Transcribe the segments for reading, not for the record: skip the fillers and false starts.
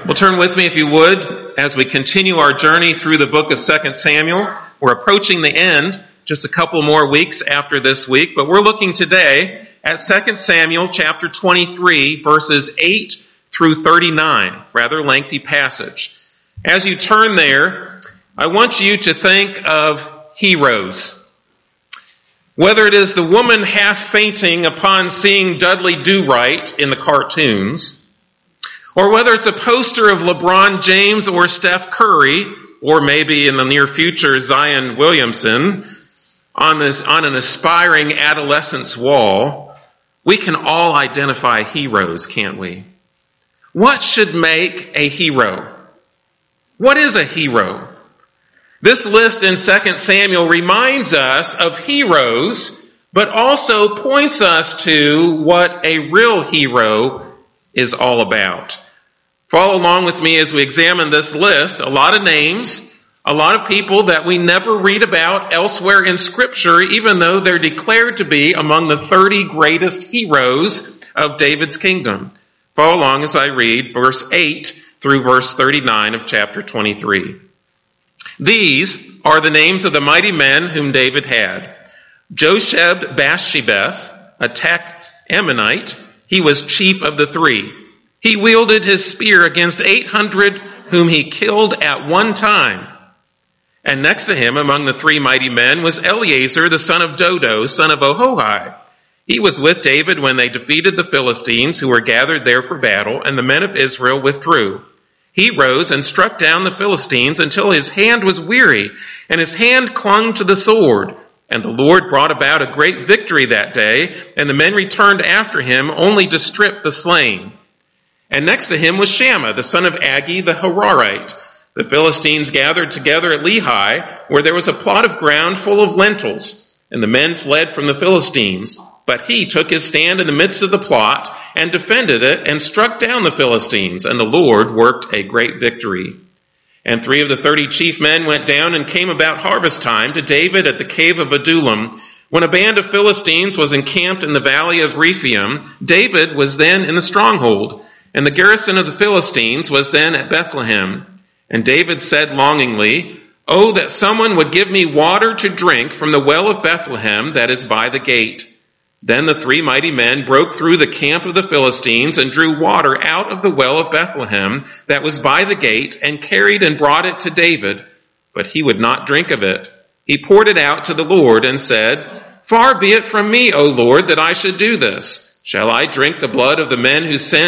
Well, turn with me, if you would, as we continue our journey through the book of 2 Samuel. We're approaching the end, just a couple more weeks after this week, but we're looking today at 2 Samuel chapter 23, verses 8 through 39, rather lengthy passage. As you turn there, I want you to think of heroes. Whether it is the woman half fainting upon seeing Dudley Do-Right in the cartoons, or whether it's a poster of LeBron James or Steph Curry, or maybe in the near future Zion Williamson, on an aspiring adolescent's wall, we can all identify heroes, can't we? What should make a hero? What is a hero? This list in 2 Samuel reminds us of heroes, but also points us to what a real hero is all about. Follow along with me as we examine this list. A lot of names, a lot of people that we never read about elsewhere in Scripture, even though they're declared to be among the 30 greatest heroes of David's kingdom. Follow along as I read verse 8 through verse 39 of chapter 23. These are the names of the mighty men whom David had. Josheb-Bashebeth, a Ammonite, he was chief of the three. He wielded his spear against 800 whom he killed at one time. And next to him among the three mighty men was Eleazar, the son of Dodo, son of Ahohai. He was with David when they defeated the Philistines who were gathered there for battle, and the men of Israel withdrew. He rose and struck down the Philistines until his hand was weary, and his hand clung to the sword. And the Lord brought about a great victory that day, and the men returned after him only to strip the slain. And next to him was Shammah, the son of Agee, the Hararite. The Philistines gathered together at Lehi, where there was a plot of ground full of lentils, and the men fled from the Philistines. But he took his stand in the midst of the plot, and defended it, and struck down the Philistines, and the Lord worked a great victory. And 3 of the 30 chief men went down and came about harvest time to David at the cave of Adullam. When a band of Philistines was encamped in the valley of Rephaim, David was then in the stronghold, and the garrison of the Philistines was then at Bethlehem. And David said longingly, "Oh, that someone would give me water to drink from the well of Bethlehem that is by the gate." Then the 3 mighty men broke through the camp of the Philistines and drew water out of the well of Bethlehem that was by the gate and carried and brought it to David. But he would not drink of it. He poured it out to the Lord and said, "Far be it from me, O Lord, that I should do this. Shall I drink the blood of the men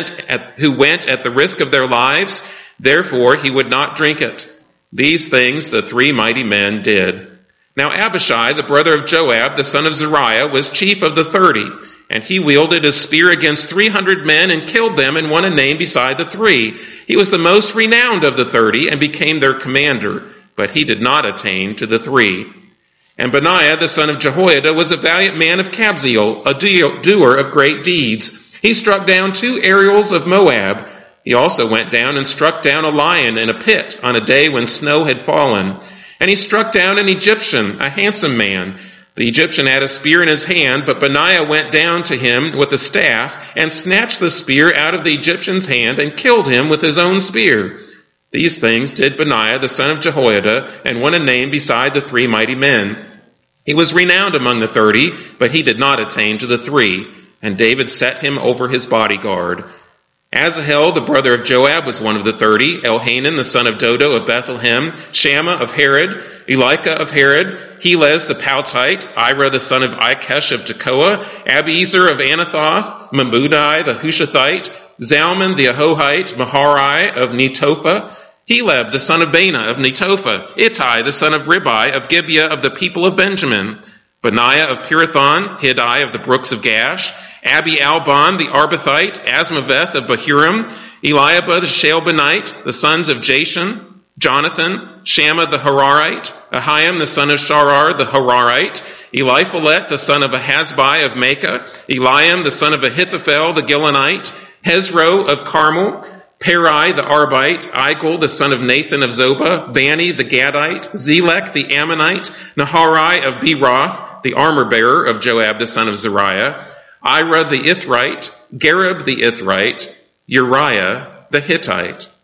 who went at the risk of their lives?" Therefore he would not drink it. These things the 3 mighty men did. Now Abishai, the brother of Joab, the son of Zeruiah, was chief of the 30, and he wielded his spear against 300 men and killed them and won a name beside the 3. He was the most renowned of the 30 and became their commander, but he did not attain to the 3. And Benaiah, the son of Jehoiada, was a valiant man of Kabzeel, a doer of great deeds. He struck down 2 Ariels of Moab. He also went down and struck down a lion in a pit on a day when snow had fallen. And he struck down an Egyptian, a handsome man. The Egyptian had a spear in his hand, but Benaiah went down to him with a staff and snatched the spear out of the Egyptian's hand and killed him with his own spear. These things did Benaiah, the son of Jehoiada, and won a name beside the 3 mighty men. He was renowned among the 30, but he did not attain to the 3, and David set him over his bodyguard. Asahel, the brother of Joab, was one of the 30. Elhanan, the son of Dodo of Bethlehem. Shammah of Herod. Elika of Herod. Helez the Paltite. Ira, the son of Ikesh of Tekoa. Abiezer of Anathoth. Membudai the Hushathite. Zalman the Ahohite. Maharai of Netophah. Heleb, the son of Baanah of Netophah. Ittai, the son of Ribai of Gibeah of the people of Benjamin. Benaiah of Pirathon. Hiddai of the brooks of Gash. Abi-Albon the Arbathite, Asmaveth of Bahurim, Eliabah the Shalbanite, the sons of Jashan, Jonathan, Shammah the Hararite, Ahiam the son of Sharar the Hararite, Eliphalet the son of Ahasbai of Maacah, Eliam the son of Ahithophel the Gilonite, Hezro of Carmel, Perai the Arbite, Igul the son of Nathan of Zobah, Bani the Gadite, Zelek the Ammonite, Naharai of Beroth, the armor-bearer of Joab the son of Zeruiah, Ira the Ithrite, Gareb the Ithrite, Uriah the Hittite.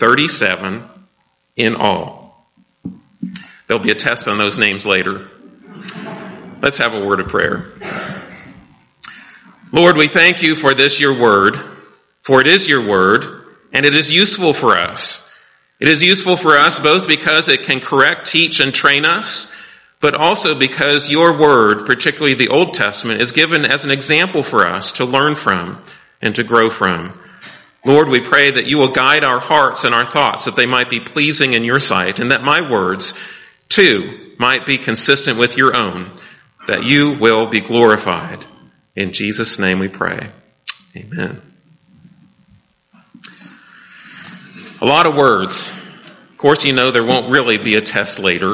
37 in all. There'll be a test on those names later. Let's have a word of prayer. Lord, we thank you for this, your word, for it is your word, and it is useful for us. It is useful for us both because it can correct, teach, and train us, but also because your word, particularly the Old Testament, is given as an example for us to learn from and to grow from. Lord, we pray that you will guide our hearts and our thoughts that they might be pleasing in your sight, and that my words, too, might be consistent with your own, that you will be glorified. In Jesus' name we pray. Amen. A lot of words. Of course, you know there won't really be a test later.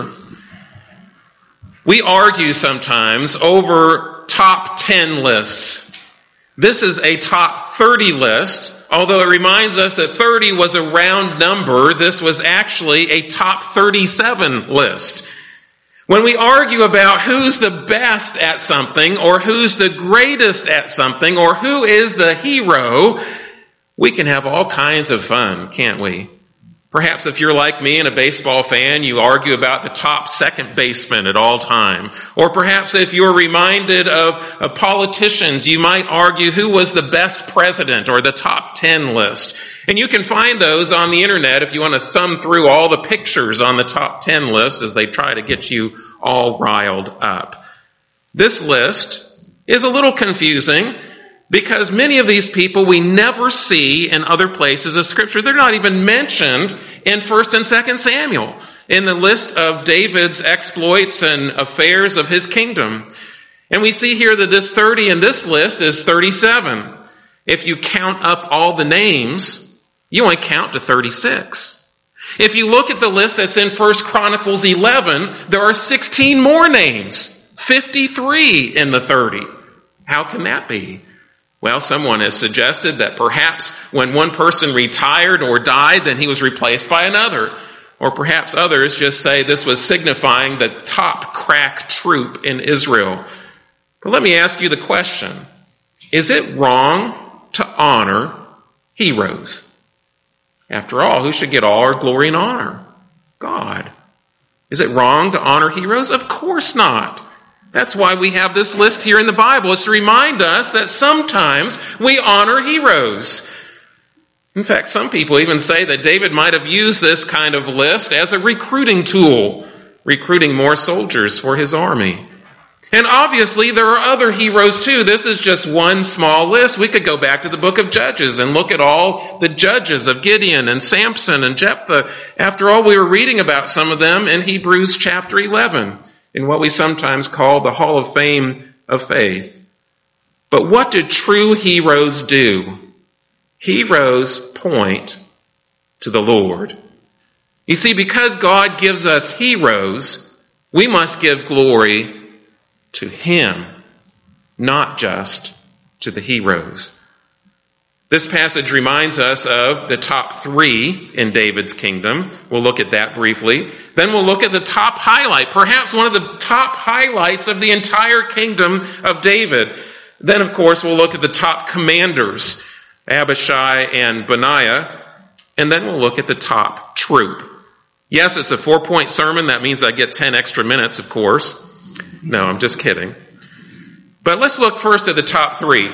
We argue sometimes over top 10 lists. This is a top 30 list, although it reminds us that 30 was a round number. This was actually a top 37 list. When we argue about who's the best at something, or who's the greatest at something, or who is the hero, we can have all kinds of fun, can't we? Perhaps if you're like me and a baseball fan, you argue about the top second baseman at all time. Or perhaps if you're reminded of politicians, you might argue who was the best president or the top 10 list. And you can find those on the internet if you want to sum through all the pictures on the top 10 list as they try to get you all riled up. This list is a little confusing because many of these people we never see in other places of Scripture. They're not even mentioned in 1 and 2 Samuel in the list of David's exploits and affairs of his kingdom. And we see here that this 30 in this list is 37. If you count up all the names, you only count to 36. If you look at the list that's in 1 Chronicles 11, there are 16 more names, 53 in the 30. How can that be? Well, someone has suggested that perhaps when one person retired or died, then he was replaced by another. Or perhaps others just say this was signifying the top crack troop in Israel. But let me ask you the question. Is it wrong to honor heroes? After all, who should get all our glory and honor? God. Is it wrong to honor heroes? Of course not. That's why we have this list here in the Bible, is to remind us that sometimes we honor heroes. In fact, some people even say that David might have used this kind of list as a recruiting tool, recruiting more soldiers for his army. And obviously there are other heroes too. This is just one small list. We could go back to the book of Judges and look at all the judges of Gideon and Samson and Jephthah. After all, we were reading about some of them in Hebrews chapter 11, in what we sometimes call the Hall of Fame of Faith. But what do true heroes do? Heroes point to the Lord. You see, because God gives us heroes, we must give glory to Him, not just to the heroes. This passage reminds us of the top 3 in David's kingdom. We'll look at that briefly. Then we'll look at the top highlight, perhaps one of the top highlights of the entire kingdom of David. Then, of course, we'll look at the top commanders, Abishai and Benaiah. And then we'll look at the top troop. Yes, it's a 4-point sermon. That means I get 10 extra minutes, of course. No, I'm just kidding. But let's look first at the top 3.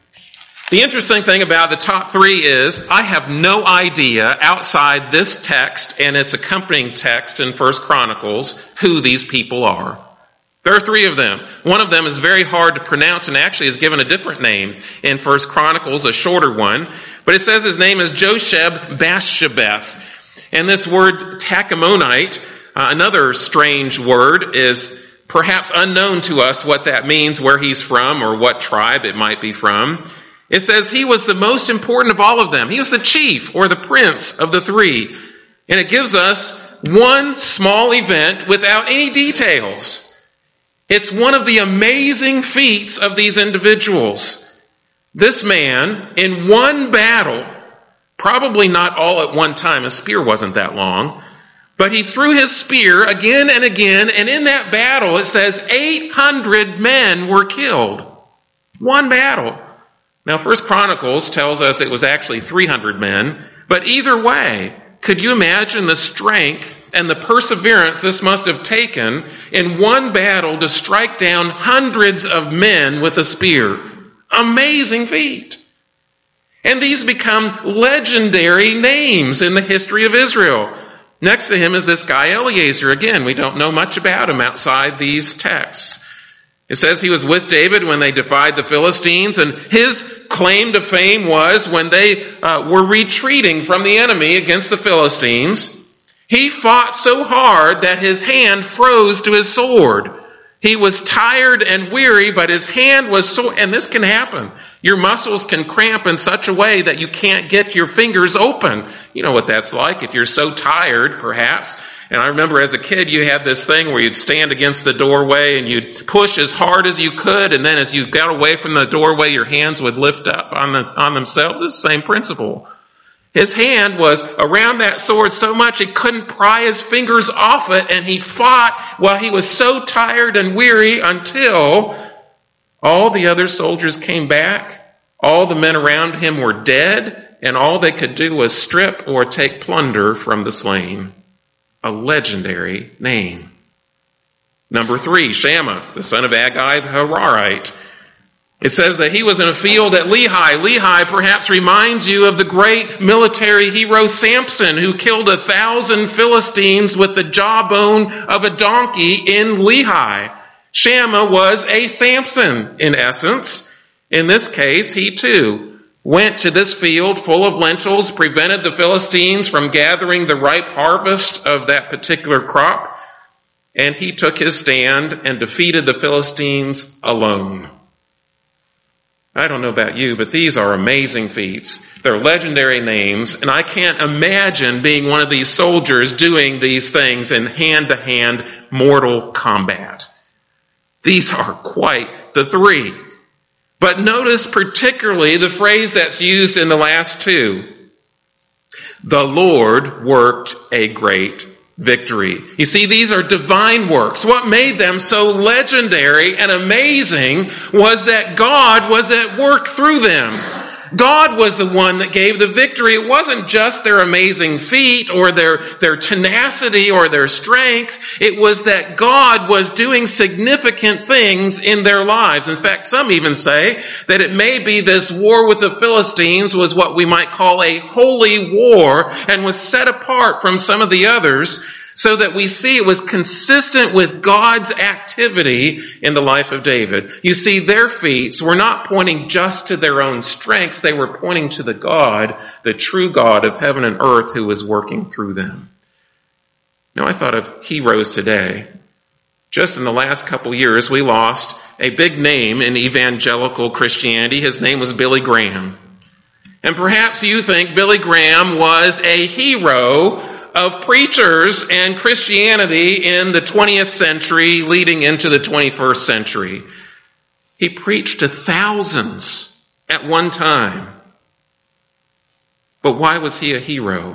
The interesting thing about the top 3 is I have no idea outside this text and its accompanying text in 1 Chronicles who these people are. There are 3 of them. One of them is very hard to pronounce and actually is given a different name in 1 Chronicles, a shorter one. But it says his name is Josheb-Basshebeth. And this word Tachamonite, another strange word, is perhaps unknown to us what that means, where he's from, or what tribe it might be from. It says he was the most important of all of them. He was the chief or the prince of the 3. And it gives us one small event without any details. It's one of the amazing feats of these individuals. This man, in one battle, probably not all at one time, a spear wasn't that long, but he threw his spear again and again, and in that battle, it says 800 men were killed. One battle. Now, 1 Chronicles tells us it was actually 300 men, but either way, Could you imagine the strength and the perseverance this must have taken in one battle to strike down hundreds of men with a spear? Amazing feat. And these become legendary names in the history of Israel. Next to him is this guy Eliezer. Again, we don't know much about him outside these texts. It says he was with David when they defied the Philistines, and his claim to fame was when they were retreating from the enemy against the Philistines, he fought so hard that his hand froze to his sword. He was tired and weary, but his hand was sore. And this can happen. Your muscles can cramp in such a way that you can't get your fingers open. You know what that's like if you're so tired, perhaps. And I remember as a kid, you had this thing where you'd stand against the doorway and you'd push as hard as you could. And then as you got away from the doorway, your hands would lift up on themselves. It's the same principle. His hand was around that sword so much he couldn't pry his fingers off it, and he fought while he was so tired and weary until all the other soldiers came back, all the men around him were dead, and all they could do was strip or take plunder from the slain. A legendary name. Number 3, Shammah, the son of Agag the Hararite. It says that he was in a field at Lehi. Lehi perhaps reminds you of the great military hero Samson, who killed 1,000 Philistines with the jawbone of a donkey in Lehi. Shammah was a Samson, in essence. In this case, he too went to this field full of lentils, prevented the Philistines from gathering the ripe harvest of that particular crop, and he took his stand and defeated the Philistines alone. I don't know about you, but these are amazing feats. They're legendary names, and I can't imagine being one of these soldiers doing these things in hand-to-hand mortal combat. These are quite the 3. But notice particularly the phrase that's used in the last 2. The Lord worked a great victory. You see, these are divine works. What made them so legendary and amazing was that God was at work through them. God was the one that gave the victory. It wasn't just their amazing feat or their tenacity or their strength. It was that God was doing significant things in their lives. In fact, some even say that it may be this war with the Philistines was what we might call a holy war and was set apart from some of the others, so that we see it was consistent with God's activity in the life of David. You see, their feats were not pointing just to their own strengths. They were pointing to the God, the true God of heaven and earth, who was working through them. Now, I thought of heroes today. Just in the last couple years, we lost a big name in evangelical Christianity. His name was Billy Graham. And perhaps you think Billy Graham was a hero of preachers and Christianity in the 20th century leading into the 21st century. He preached to thousands at one time. But why was he a hero?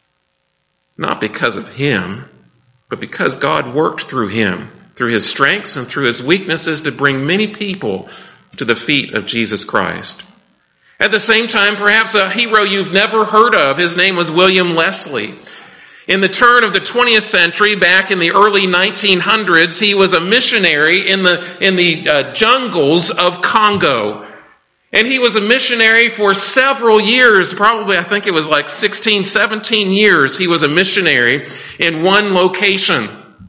Not because of him, but because God worked through him, through his strengths and through his weaknesses, to bring many people to the feet of Jesus Christ. At the same time, perhaps a hero you've never heard of. His name was William Leslie. In the turn of the 20th century, back in the early 1900s, he was a missionary in the jungles of Congo. And he was a missionary for several years, probably I think it was like 16, 17 years he was a missionary in one location.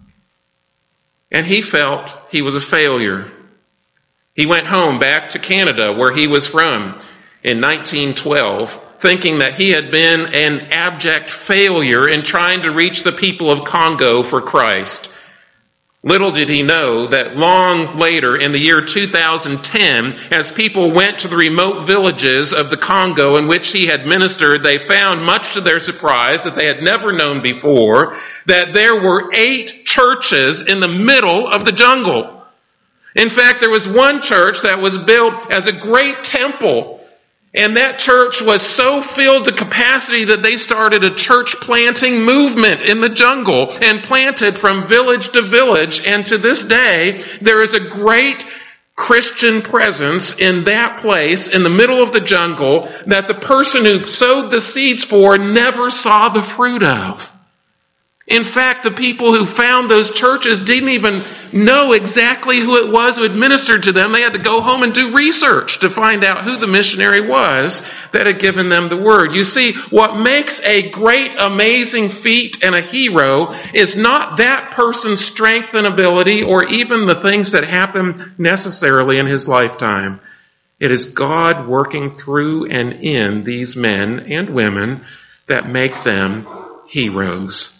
And he felt he was a failure. He went home back to Canada, where he was from, in 1912. Thinking that he had been an abject failure in trying to reach the people of Congo for Christ. Little did he know that long later, in the year 2010, as people went to the remote villages of the Congo in which he had ministered, they found, much to their surprise, that they had never known before, that there were 8 churches in the middle of the jungle. In fact, there was one church that was built as a great temple. And that church was so filled to capacity that they started a church planting movement in the jungle and planted from village to village. And to this day, there is a great Christian presence in that place in the middle of the jungle that the person who sowed the seeds for never saw the fruit of. In fact, the people who found those churches didn't even know exactly who it was who administered to them. They had to go home and do research to find out who the missionary was that had given them the word. You see, what makes a great, amazing feat and a hero is not that person's strength and ability or even the things that happen necessarily in his lifetime. It is God working through and in these men and women that make them heroes.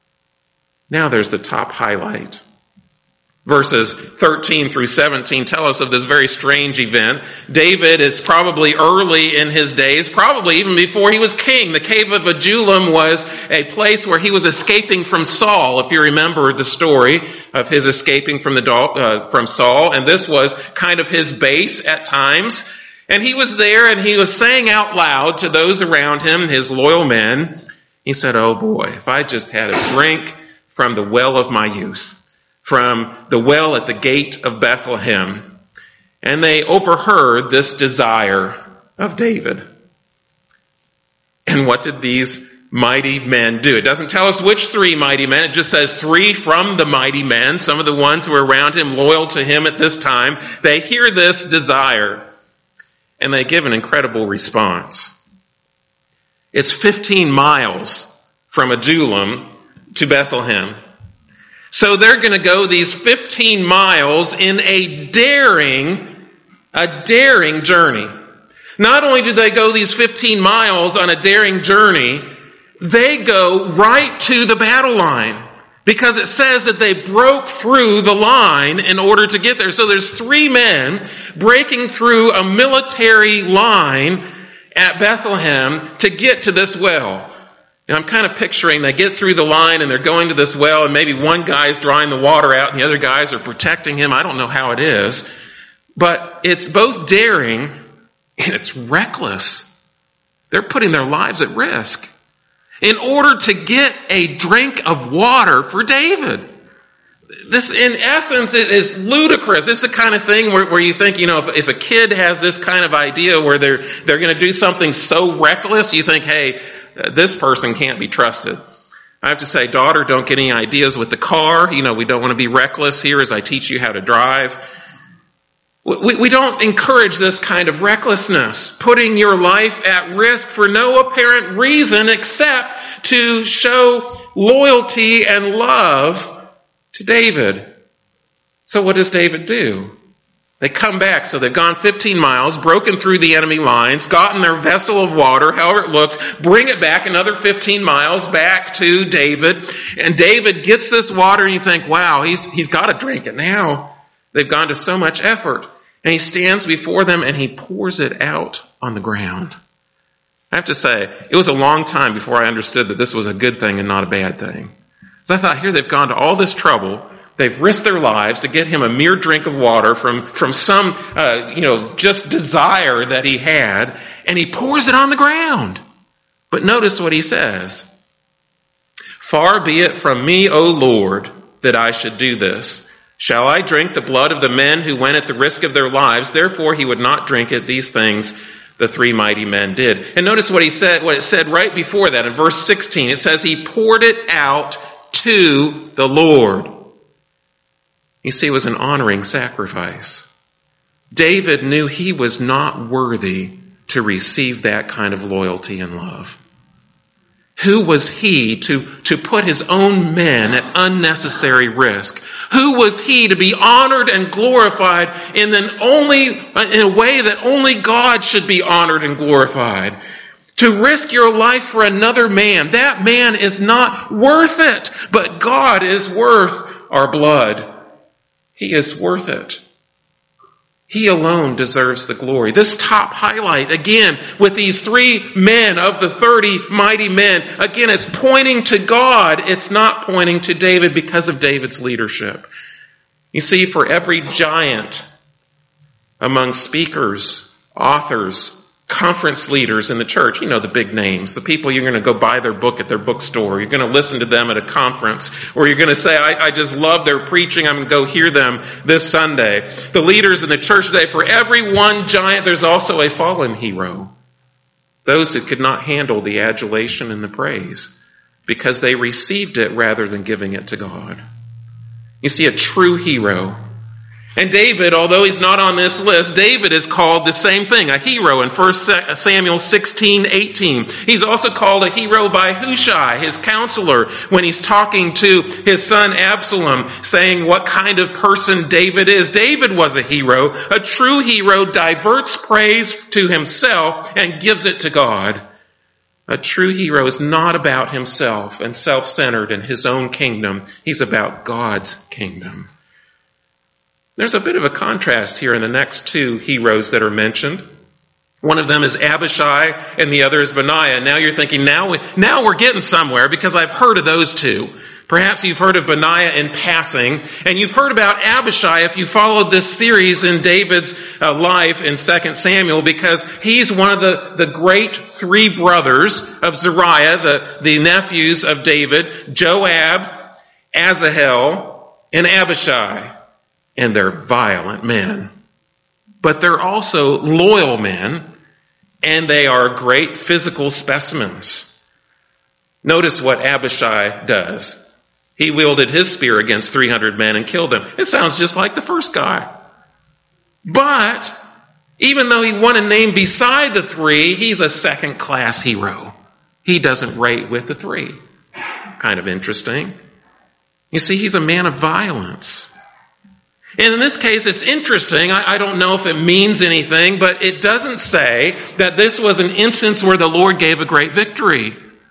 Now there's the top highlight. Verses 13 through 17 tell us of this very strange event. David is probably early in his days, probably even before he was king. The cave of Adullam was a place where he was escaping from Saul, if you remember the story of his escaping from Saul. And this was kind of his base at times. And he was there and he was saying out loud to those around him, his loyal men, he said, "Oh boy, if I just had a drink from the well of my youth, from the well at the gate of Bethlehem." And they overheard this desire of David. And what did these mighty men do? It doesn't tell us which three mighty men. It just says three from the mighty men, some of the ones who were around him, loyal to him at this time. They hear this desire, and they give an incredible response. It's 15 miles from Adullam to Bethlehem. So they're going to go these 15 miles in a daring journey. Not only do they go these 15 miles on a daring journey, they go right to the battle line. Because it says that they broke through the line in order to get there. So there's three men breaking through a military line at Bethlehem to get to this well. And I'm kind of picturing they get through the line and they're going to this well and maybe one guy's drawing the water out and the other guys are protecting him. I don't know how it is. But it's both daring and it's reckless. They're putting their lives at risk in order to get a drink of water for David. This, in essence, is ludicrous. It's the kind of thing where you think, if a kid has this kind of idea where they're going to do something so reckless, you think, hey, this person can't be trusted. I have to say, daughter, don't get any ideas with the car. We don't want to be reckless here as I teach you how to drive. We don't encourage this kind of recklessness, putting your life at risk for no apparent reason except to show loyalty and love to David. So what does David do? They come back, so they've gone 15 miles, broken through the enemy lines, gotten their vessel of water, however it looks, bring it back another 15 miles back to David. And David gets this water and you think, wow, he's got to drink it now. They've gone to so much effort. And he stands before them and he pours it out on the ground. I have to say, it was a long time before I understood that this was a good thing and not a bad thing. So I thought, here they've gone to all this trouble. They've risked their lives to get him a mere drink of water from some, just desire that he had, and he pours it on the ground. But notice what he says. "Far be it from me, O Lord, that I should do this. Shall I drink the blood of the men who went at the risk of their lives? Therefore he would not drink it. These things the three mighty men did." And notice what it said right before that in verse 16. It says he poured it out to the Lord. You see, it was an honoring sacrifice. David knew he was not worthy to receive that kind of loyalty and love. Who was he to put his own men at unnecessary risk? Who was he to be honored and glorified in a way that only God should be honored and glorified? To risk your life for another man, that man is not worth it, but God is worth our blood. He is worth it. He alone deserves the glory. This top highlight, again, with these three men of the 30 mighty men, again, it's pointing to God. It's not pointing to David because of David's leadership. You see, for every giant among speakers, authors, conference leaders in the church, you know, the big names, the people you're going to go buy their book at their bookstore, you're going to listen to them at a conference, or you're going to say, I just love their preaching, I'm going to go hear them this Sunday. The leaders in the church today, for every one giant, there's also a fallen hero. Those who could not handle the adulation and the praise because they received it rather than giving it to God. You see, a true hero. And David, although he's not on this list, David is called the same thing, a hero in 1 Samuel 16:18. He's also called a hero by Hushai, his counselor, when he's talking to his son Absalom, saying what kind of person David is. David was a hero. A true hero diverts praise to himself and gives it to God. A true hero is not about himself and self-centered in his own kingdom. He's about God's kingdom. There's a bit of a contrast here in the next two heroes that are mentioned. One of them is Abishai and the other is Benaiah. Now you're thinking, now we're getting somewhere because I've heard of those two. Perhaps you've heard of Benaiah in passing, and you've heard about Abishai if you followed this series in David's life in 2 Samuel, because he's one of the great three brothers of Zeruiah, the nephews of David, Joab, Asahel, and Abishai. And they're violent men. But they're also loyal men, and they are great physical specimens. Notice what Abishai does. He wielded his spear against 300 men and killed them. It sounds just like the first guy. But even though he won a name beside the three, he's a second-class hero. He doesn't rate with the three. Kind of interesting. You see, he's a man of violence. And in this case, it's interesting. I don't know if it means anything, but it doesn't say that this was an instance where the Lord gave a great victory.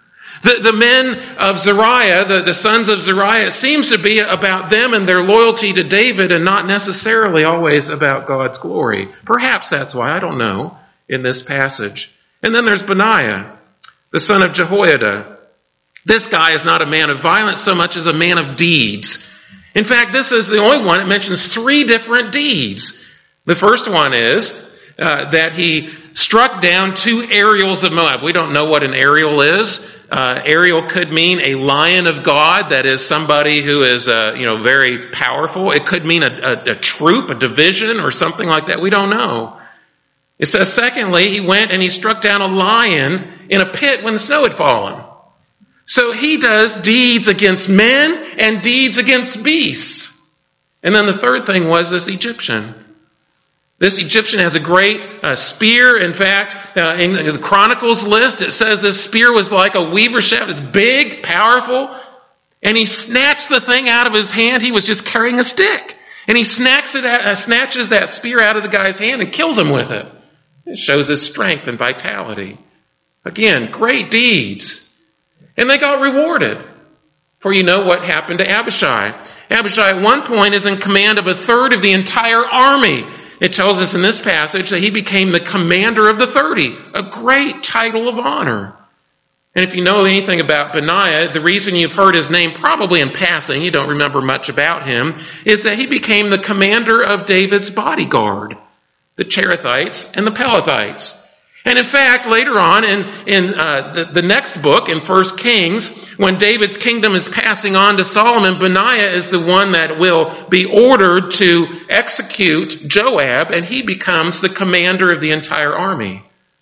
The men of Zeruiah, the sons of Zeruiah, it seems to be about them and their loyalty to David and not necessarily always about God's glory. Perhaps that's why, I don't know, in this passage. And then there's Benaiah, the son of Jehoiada. This guy is not a man of violence so much as a man of deeds. In fact, this is the only one that mentions three different deeds. The first one is that he struck down 2 Ariels of Moab. We don't know what an Ariel is. Ariel could mean a lion of God, that is somebody who is very powerful. It could mean a troop, a division, or something like that. We don't know. It says, secondly, he went and he struck down a lion in a pit when the snow had fallen. So he does deeds against men and deeds against beasts. And then the third thing was this Egyptian. This Egyptian has a great spear. In fact, in the Chronicles list, it says this spear was like a weaver's shaft. It's big, powerful. And he snatched the thing out of his hand. He was just carrying a stick. And he snatches that spear out of the guy's hand and kills him with it. It shows his strength and vitality. Again, great deeds. And they got rewarded. For you know what happened to Abishai. Abishai at one point is in command of a third of the entire army. It tells us in this passage that he became the commander of the 30. A great title of honor. And if you know anything about Benaiah, the reason you've heard his name probably in passing, you don't remember much about him, is that he became the commander of David's bodyguard. The Cherethites and the Pelethites. And in fact, later on in the next book, in 1 Kings, when David's kingdom is passing on to Solomon, Benaiah is the one that will be ordered to execute Joab, and he becomes the commander of the entire army.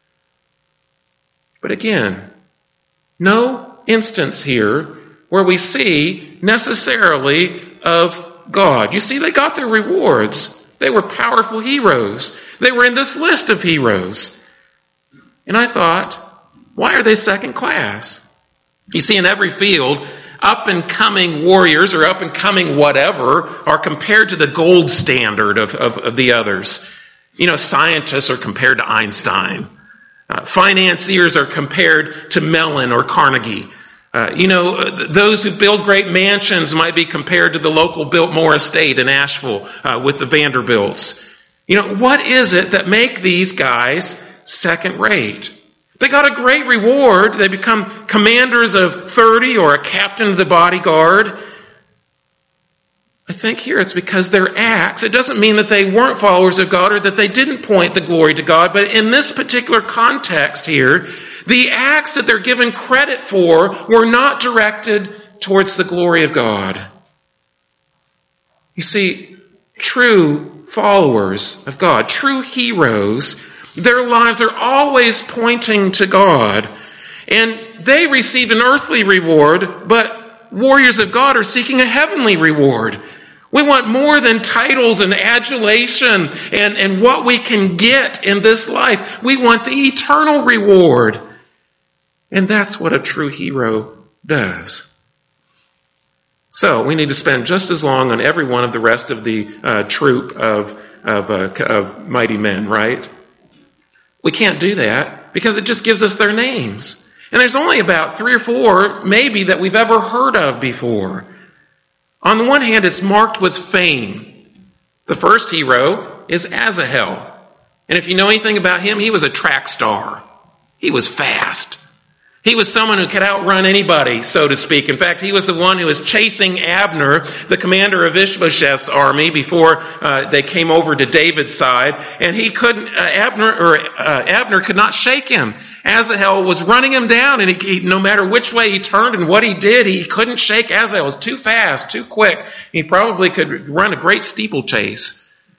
But again, no instance here where we see necessarily of God. You see, they got their rewards. They were powerful heroes. They were in this list of heroes. And I thought, why are they second class? You see, in every field, up-and-coming warriors or up-and-coming whatever are compared to the gold standard of the others. You know, scientists are compared to Einstein. Financiers are compared to Mellon or Carnegie. Those who build great mansions might be compared to the local Biltmore estate in Asheville with the Vanderbilts. You know, what is it that make these guys second rate? They got a great reward. They become commanders of 30 or a captain of the bodyguard. I think here it's because their acts, it doesn't mean that they weren't followers of God or that they didn't point the glory to God, but in this particular context here, the acts that they're given credit for were not directed towards the glory of God. You see, true followers of God, true heroes, their lives are always pointing to God. And they received an earthly reward, but warriors of God are seeking a heavenly reward. We want more than titles and adulation and what we can get in this life. We want the eternal reward. And that's what a true hero does. So we need to spend just as long on every one of the rest of the troop of mighty men, right? We can't do that because it just gives us their names. And there's only about 3 or 4 maybe that we've ever heard of before. On the one hand, it's marked with fame. The first hero is Asahel. And if you know anything about him, he was a track star. He was fast. He was someone who could outrun anybody, so to speak. In fact, he was the one who was chasing Abner, the commander of Ishbosheth's army, before they came over to David's side. And he couldn't. Abner could not shake him. Asahel was running him down, and he, no matter which way he turned and what he did, he couldn't shake Asahel. It was too fast, too quick. He probably could run a great steeplechase.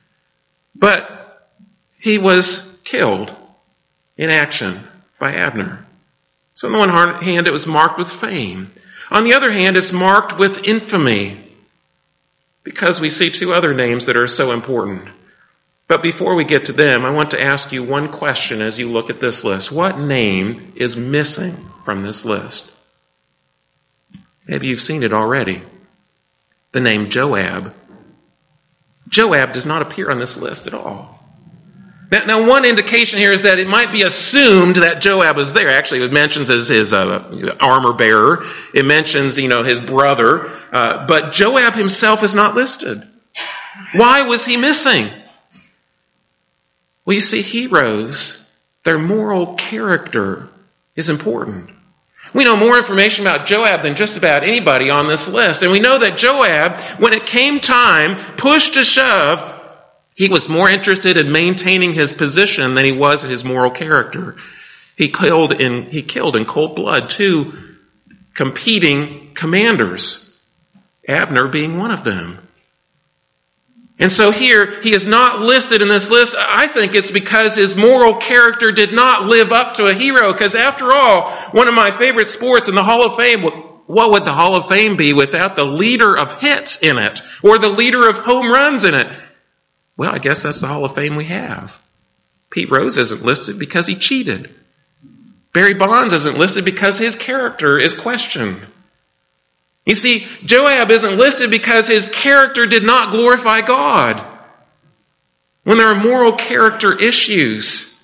But he was killed in action by Abner. So on the one hand, it was marked with fame. On the other hand, it's marked with infamy, because we see 2 other names that are so important. But before we get to them, I want to ask you one question as you look at this list. What name is missing from this list? Maybe you've seen it already. The name Joab. Joab does not appear on this list at all. Now, one indication here is that it might be assumed that Joab was there. Actually, it mentions as his armor bearer. It mentions, his brother. But Joab himself is not listed. Why was he missing? Well, you see, heroes, their moral character is important. We know more information about Joab than just about anybody on this list. And we know that Joab, when it came time, push to shove, he was more interested in maintaining his position than he was in his moral character. He killed in cold blood 2 competing commanders, Abner being one of them. And so here, he is not listed in this list. I think it's because his moral character did not live up to a hero. Because after all, one of my favorite sports in the Hall of Fame, what would the Hall of Fame be without the leader of hits in it? Or the leader of home runs in it? Well, I guess that's the Hall of Fame we have. Pete Rose isn't listed because he cheated. Barry Bonds isn't listed because his character is questioned. You see, Joab isn't listed because his character did not glorify God. When there are moral character issues,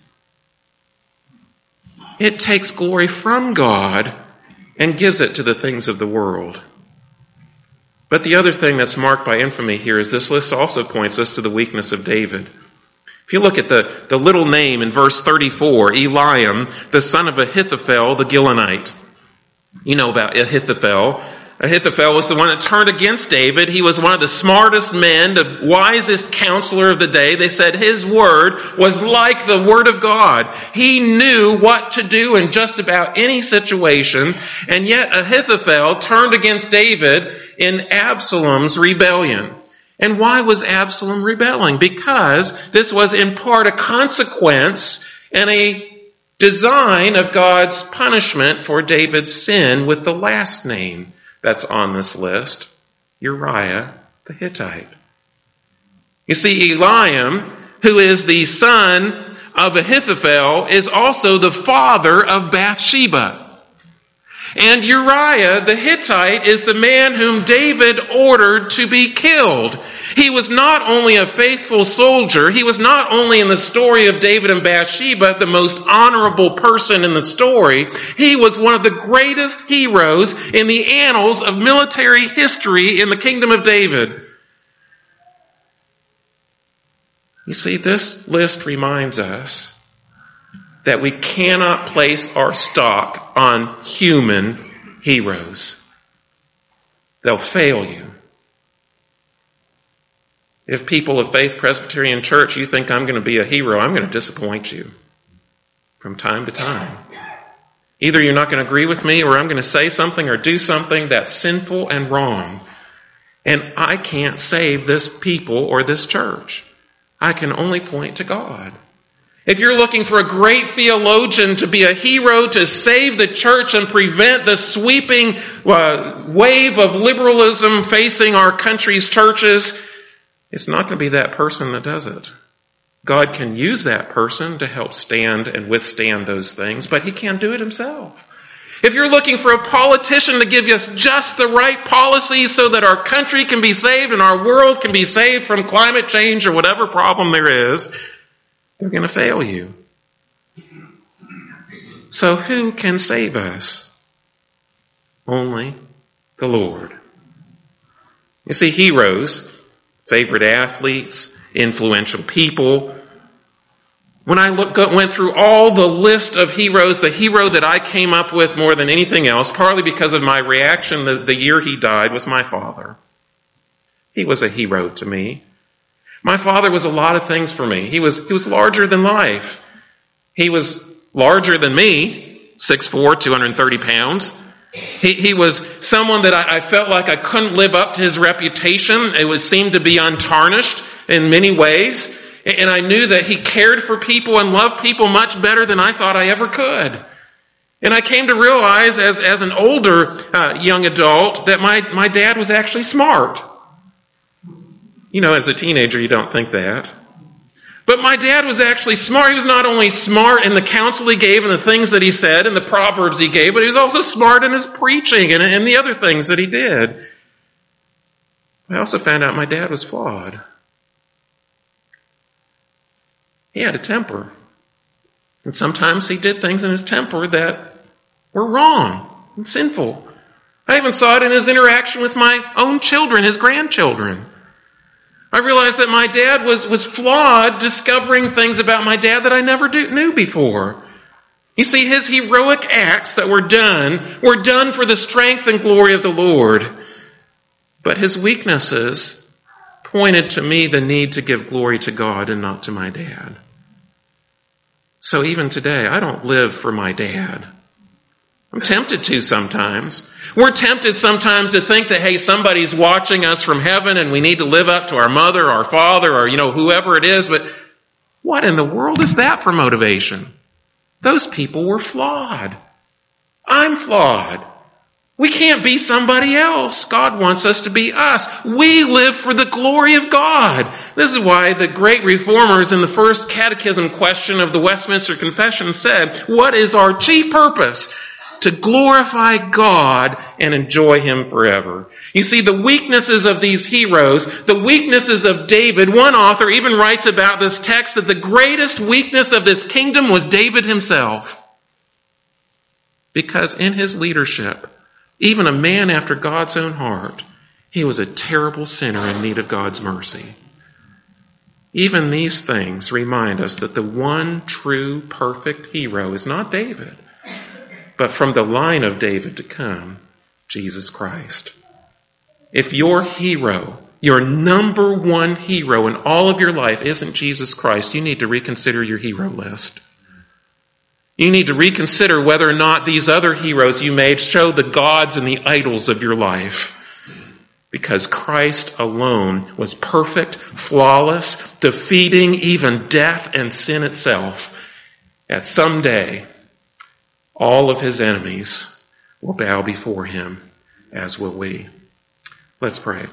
it takes glory from God and gives it to the things of the world. But the other thing that's marked by infamy here is this list also points us to the weakness of David. If you look at the little name in verse 34, Eliam, the son of Ahithophel, the Gilonite. You know about Ahithophel. Ahithophel was the one that turned against David. He was one of the smartest men, the wisest counselor of the day. They said his word was like the word of God. He knew what to do in just about any situation. And yet Ahithophel turned against David in Absalom's rebellion. And why was Absalom rebelling? Because this was in part a consequence and a design of God's punishment for David's sin with the last name that's on this list, Uriah the Hittite. You see, Eliam, who is the son of Ahithophel, is also the father of Bathsheba. And Uriah the Hittite is the man whom David ordered to be killed. He was not only a faithful soldier, he was not only in the story of David and Bathsheba the most honorable person in the story, he was one of the greatest heroes in the annals of military history in the kingdom of David. You see, this list reminds us that we cannot place our stock on human heroes. They'll fail you. If people of Faith Presbyterian Church, you think I'm going to be a hero, I'm going to disappoint you from time to time. Either you're not going to agree with me, or I'm going to say something or do something that's sinful and wrong. And I can't save this people or this church. I can only point to God. If you're looking for a great theologian to be a hero to save the church and prevent the sweeping wave of liberalism facing our country's churches, it's not going to be that person that does it. God can use that person to help stand and withstand those things, but he can't do it himself. If you're looking for a politician to give us just the right policies so that our country can be saved and our world can be saved from climate change or whatever problem there is, they're going to fail you. So who can save us? Only the Lord. You see, heroes, favorite athletes, influential people. When I went through all the list of heroes, the hero that I came up with more than anything else, partly because of my reaction the year he died, was my father. He was a hero to me. My father was a lot of things for me. He was larger than life. He was larger than me, 6'4", 230 pounds. He was someone that I felt like I couldn't live up to his reputation. It seemed to be untarnished in many ways. And I knew that he cared for people and loved people much better than I thought I ever could. And I came to realize as an older young adult that my dad was actually smart. You know, as a teenager, you don't think that. But my dad was actually smart. He was not only smart in the counsel he gave and the things that he said and the proverbs he gave, but he was also smart in his preaching and the other things that he did. I also found out my dad was flawed. He had a temper. And sometimes he did things in his temper that were wrong and sinful. I even saw it in his interaction with my own children, his grandchildren. I realized that my dad was flawed, discovering things about my dad that I never knew before. You see, his heroic acts that were done for the strength and glory of the Lord. But his weaknesses pointed to me the need to give glory to God and not to my dad. So even today, I don't live for my dad. I'm tempted to sometimes. We're tempted sometimes to think that, hey, somebody's watching us from heaven and we need to live up to our mother, our father, or, whoever it is. But what in the world is that for motivation? Those people were flawed. I'm flawed. We can't be somebody else. God wants us to be us. We live for the glory of God. This is why the great reformers in the first catechism question of the Westminster Confession said, what is our chief purpose? To glorify God and enjoy him forever. You see, the weaknesses of these heroes, the weaknesses of David, one author even writes about this text that the greatest weakness of this kingdom was David himself. Because in his leadership, even a man after God's own heart, he was a terrible sinner in need of God's mercy. Even these things remind us that the one true, perfect hero is not David, but from the line of David to come, Jesus Christ. If your hero, your number one hero in all of your life isn't Jesus Christ, you need to reconsider your hero list. You need to reconsider whether or not these other heroes you made show the gods and the idols of your life. Because Christ alone was perfect, flawless, defeating even death and sin itself. At some day, all of his enemies will bow before him, as will we. Let's pray.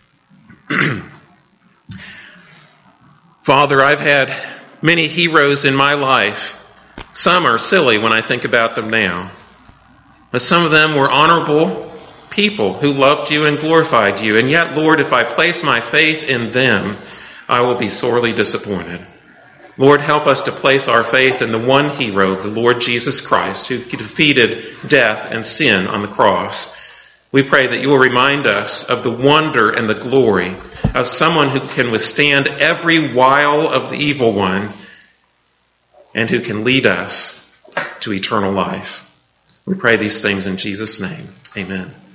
Father, I've had many heroes in my life. Some are silly when I think about them now. But some of them were honorable people who loved you and glorified you. And yet, Lord, if I place my faith in them, I will be sorely disappointed. Lord, help us to place our faith in the one hero, the Lord Jesus Christ, who defeated death and sin on the cross. We pray that you will remind us of the wonder and the glory of someone who can withstand every wile of the evil one and who can lead us to eternal life. We pray these things in Jesus' name. Amen.